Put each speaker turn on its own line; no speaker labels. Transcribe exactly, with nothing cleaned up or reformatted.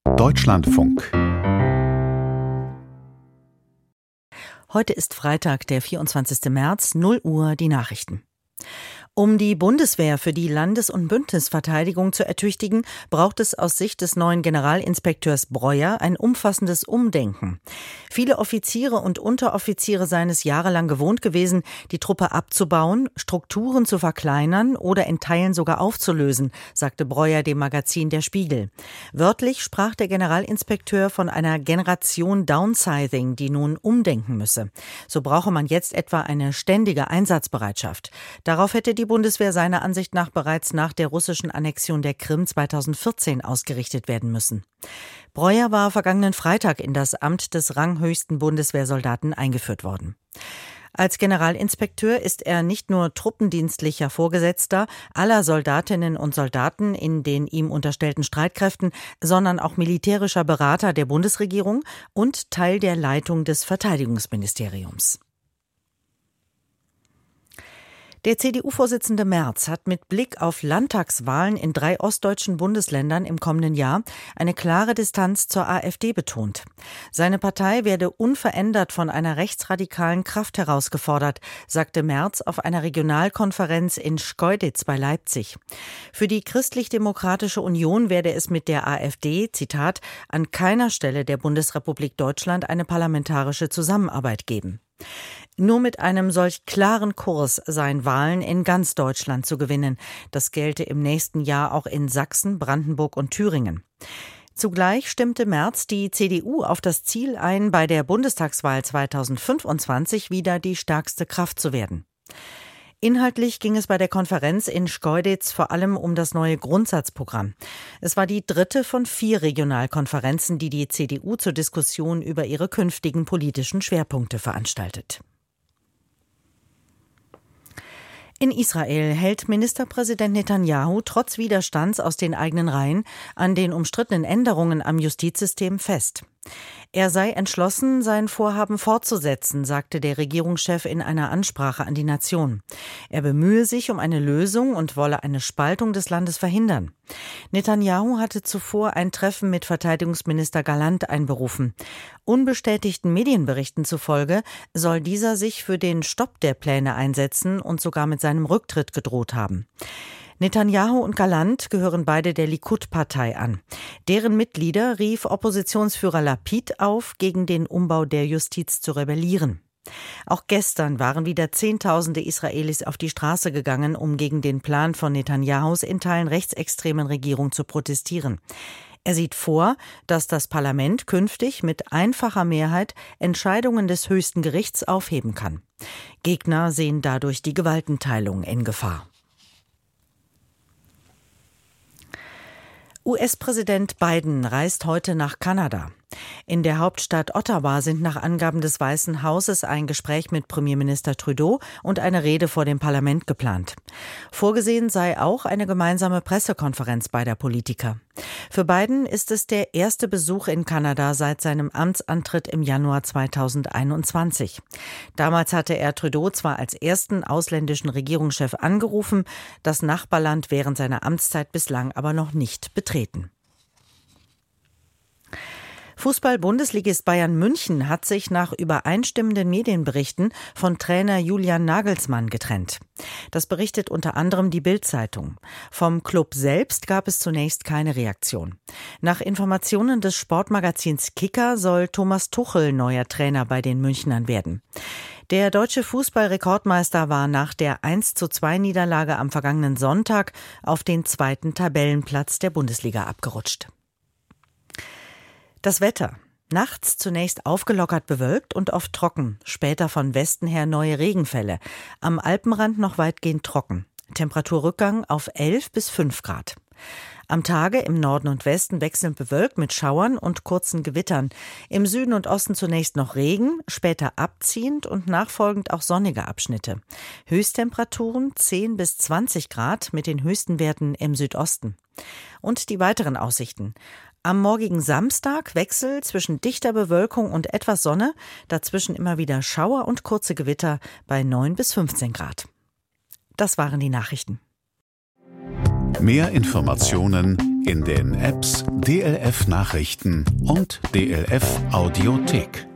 Deutschlandfunk.
Heute ist Freitag, der vierundzwanzigsten März, null Uhr, die Nachrichten. Um die Bundeswehr für die Landes- und Bündnisverteidigung zu ertüchtigen, braucht es aus Sicht des neuen Generalinspekteurs Breuer ein umfassendes Umdenken. Viele Offiziere und Unteroffiziere seien es jahrelang gewohnt gewesen, die Truppe abzubauen, Strukturen zu verkleinern oder in Teilen sogar aufzulösen, sagte Breuer dem Magazin Der Spiegel. Wörtlich sprach der Generalinspekteur von einer Generation Downsizing, die nun umdenken müsse. So brauche man jetzt etwa eine ständige Einsatzbereitschaft. Darauf hätte die Die Bundeswehr seiner Ansicht nach bereits nach der russischen Annexion der Krim zweitausendvierzehn ausgerichtet werden müssen. Breuer war vergangenen Freitag in das Amt des ranghöchsten Bundeswehrsoldaten eingeführt worden. Als Generalinspekteur ist er nicht nur truppendienstlicher Vorgesetzter aller Soldatinnen und Soldaten in den ihm unterstellten Streitkräften, sondern auch militärischer Berater der Bundesregierung und Teil der Leitung des Verteidigungsministeriums. Der C D U-Vorsitzende Merz hat mit Blick auf Landtagswahlen in drei ostdeutschen Bundesländern im kommenden Jahr eine klare Distanz zur AfD betont. Seine Partei werde unverändert von einer rechtsradikalen Kraft herausgefordert, sagte Merz auf einer Regionalkonferenz in Schkeuditz bei Leipzig. Für die Christlich-Demokratische Union werde es mit der AfD, Zitat, an keiner Stelle der Bundesrepublik Deutschland eine parlamentarische Zusammenarbeit geben. Nur mit einem solch klaren Kurs seien Wahlen in ganz Deutschland zu gewinnen. Das gelte im nächsten Jahr auch in Sachsen, Brandenburg und Thüringen. Zugleich stimmte Merz die C D U auf das Ziel ein, bei der Bundestagswahl zweitausendfünfundzwanzig wieder die stärkste Kraft zu werden. Inhaltlich ging es bei der Konferenz in Schkeuditz vor allem um das neue Grundsatzprogramm. Es war die dritte von vier Regionalkonferenzen, die die C D U zur Diskussion über ihre künftigen politischen Schwerpunkte veranstaltet. In Israel hält Ministerpräsident Netanjahu trotz Widerstands aus den eigenen Reihen an den umstrittenen Änderungen am Justizsystem fest. Er sei entschlossen, sein Vorhaben fortzusetzen, sagte der Regierungschef in einer Ansprache an die Nation. Er bemühe sich um eine Lösung und wolle eine Spaltung des Landes verhindern. Netanjahu hatte zuvor ein Treffen mit Verteidigungsminister Gallant einberufen. Unbestätigten Medienberichten zufolge soll dieser sich für den Stopp der Pläne einsetzen und sogar mit seinem Rücktritt gedroht haben. Netanjahu und Gallant gehören beide der Likud-Partei an. Deren Mitglieder rief Oppositionsführer Lapid auf, gegen den Umbau der Justiz zu rebellieren. Auch gestern waren wieder Zehntausende Israelis auf die Straße gegangen, um gegen den Plan von Netanjahus in Teilen rechtsextremen Regierung zu protestieren. Er sieht vor, dass das Parlament künftig mit einfacher Mehrheit Entscheidungen des höchsten Gerichts aufheben kann. Gegner sehen dadurch die Gewaltenteilung in Gefahr. U S-Präsident Biden reist heute nach Kanada. In der Hauptstadt Ottawa sind nach Angaben des Weißen Hauses ein Gespräch mit Premierminister Trudeau und eine Rede vor dem Parlament geplant. Vorgesehen sei auch eine gemeinsame Pressekonferenz beider Politiker. Für Biden ist es der erste Besuch in Kanada seit seinem Amtsantritt im Januar zweitausendeinundzwanzig. Damals hatte er Trudeau zwar als ersten ausländischen Regierungschef angerufen, das Nachbarland während seiner Amtszeit bislang aber noch nicht betreten. Fußball-Bundesligist Bayern München hat sich nach übereinstimmenden Medienberichten von Trainer Julian Nagelsmann getrennt. Das berichtet unter anderem die Bild-Zeitung. Vom Club selbst gab es zunächst keine Reaktion. Nach Informationen des Sportmagazins Kicker soll Thomas Tuchel neuer Trainer bei den Münchnern werden. Der deutsche Fußball-Rekordmeister war nach der eins zu zwei Niederlage am vergangenen Sonntag auf den zweiten Tabellenplatz der Bundesliga abgerutscht. Das Wetter. Nachts zunächst aufgelockert bewölkt und oft trocken, später von Westen her neue Regenfälle. Am Alpenrand noch weitgehend trocken. Temperaturrückgang auf elf bis fünf Grad. Am Tage im Norden und Westen wechselnd bewölkt mit Schauern und kurzen Gewittern. Im Süden und Osten zunächst noch Regen, später abziehend und nachfolgend auch sonnige Abschnitte. Höchsttemperaturen zehn bis zwanzig Grad mit den höchsten Werten im Südosten. Und die weiteren Aussichten. Am morgigen Samstag Wechsel zwischen dichter Bewölkung und etwas Sonne, dazwischen immer wieder Schauer und kurze Gewitter bei neun bis fünfzehn Grad. Das waren die Nachrichten.
Mehr Informationen in den Apps D L F Nachrichten und D L F Audiothek.